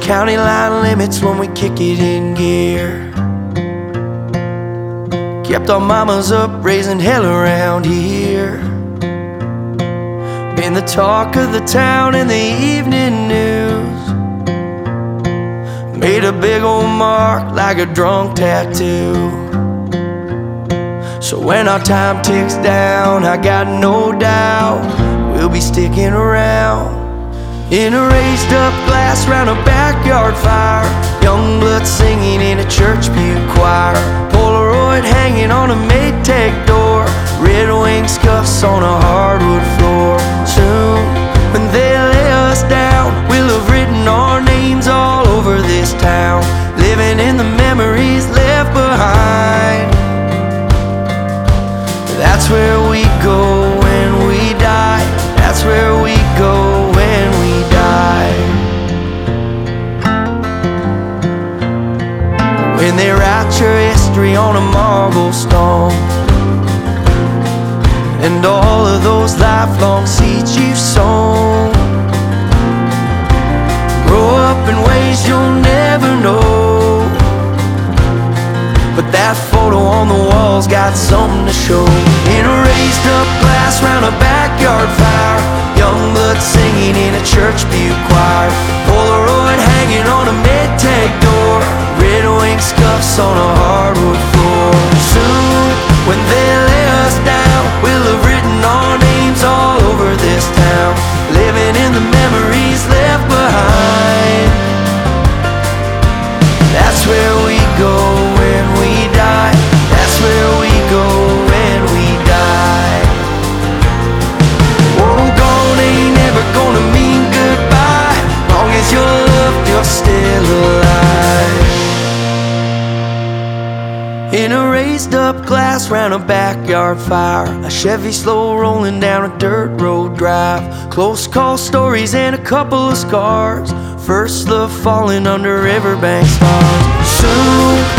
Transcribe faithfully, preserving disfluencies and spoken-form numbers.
county line limits when we kick it in gear. Kept our mamas up raising hell around here. Been the talk of the town in the evening news. Made a big old mark like a drunk tattoo. So when our time ticks down, I got no doubt we'll be sticking around. In a raised up glass round a backyard fire, young blood singing in a church pew choir, Polaroid hanging on a Maytag door, red wing scuffs on a hardwood floor. Soon, when they lay us down, we'll have written our names all over this town, living in the memories left behind. That's where we go when we die. That's where we go when we die. When they write your history on a marble stone, and all of those lifelong seeds you've sown grow up in ways you'll never know. But that photo on the wall's got something to show. In a raised up glass round a backyard fire, young blood singing in a church pew choir, Polaroid hanging on a Maytag door, red wing scuffs on a hardwood floor. Soon, when they lay us down, we'll have written our names all over this town, living in the memories left behind. That's where we go when we die. That's where we go when we die. Oh, gone ain't never gonna mean goodbye, long as you're loved, you're still alive. In a raised up glass round a backyard fire, a Chevy slow rolling down a dirt road drive, close call stories and a couple of scars, first love falling under riverbank stars. Soon,